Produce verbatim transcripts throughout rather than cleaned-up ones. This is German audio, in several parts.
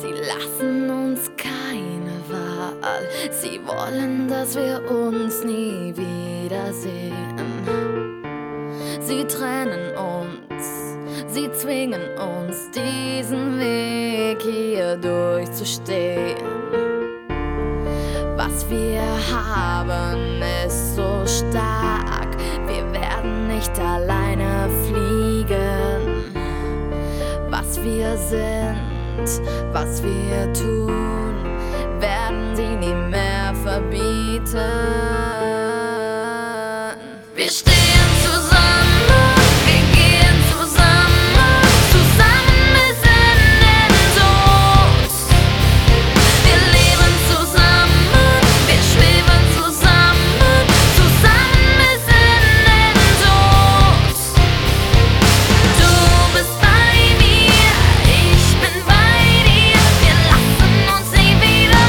Sie lassen uns keine Wahl. Sie wollen, dass wir uns nie wiedersehen. Sie trennen uns, sie zwingen uns, diesen Weg hier durchzustehen. Was wir haben, ist so stark. Wir werden nicht alleine fliegen. Was wir sind, was wir tun, werden sie nie mehr verbieten. Wir stehen zusammen, wir gehen zusammen, zusammen bis in den Tod. Wir leben zusammen, wir schweben zusammen, zusammen bis in den Tod. Du bist bei mir, ich bin bei dir, wir lassen uns nie wieder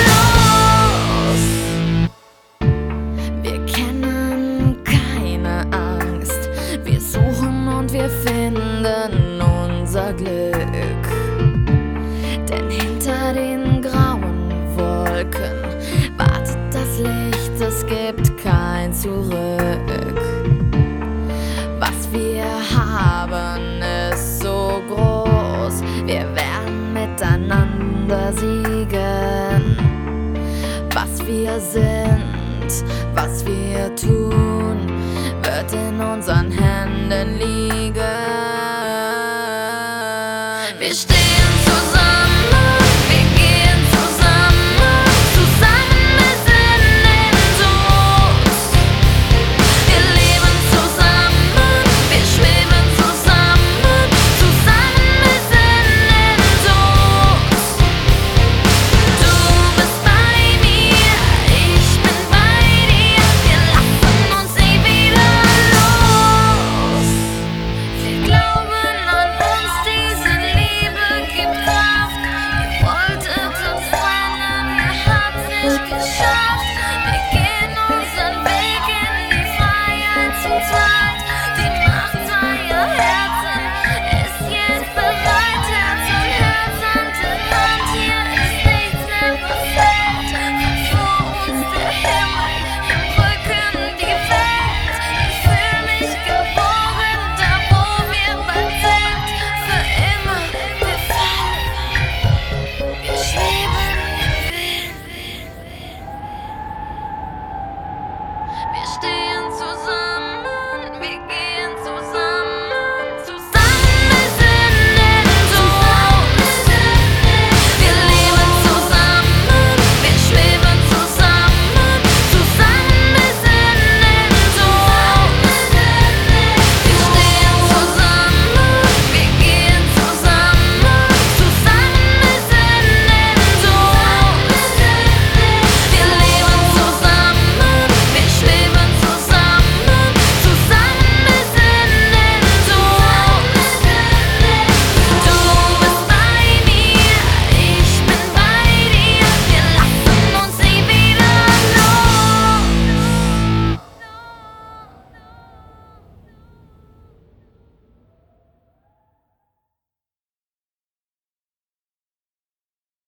los. Wir kennen keine Angst, wir suchen und wir finden unser Glück. Denn hinter den grauen Wolken wartet das Licht, es gibt kein Zurück. Was wir haben, ist so groß, wir werden miteinander siegen. Was wir sind, was wir tun, wird in unseren Händen liegen. Wir stehen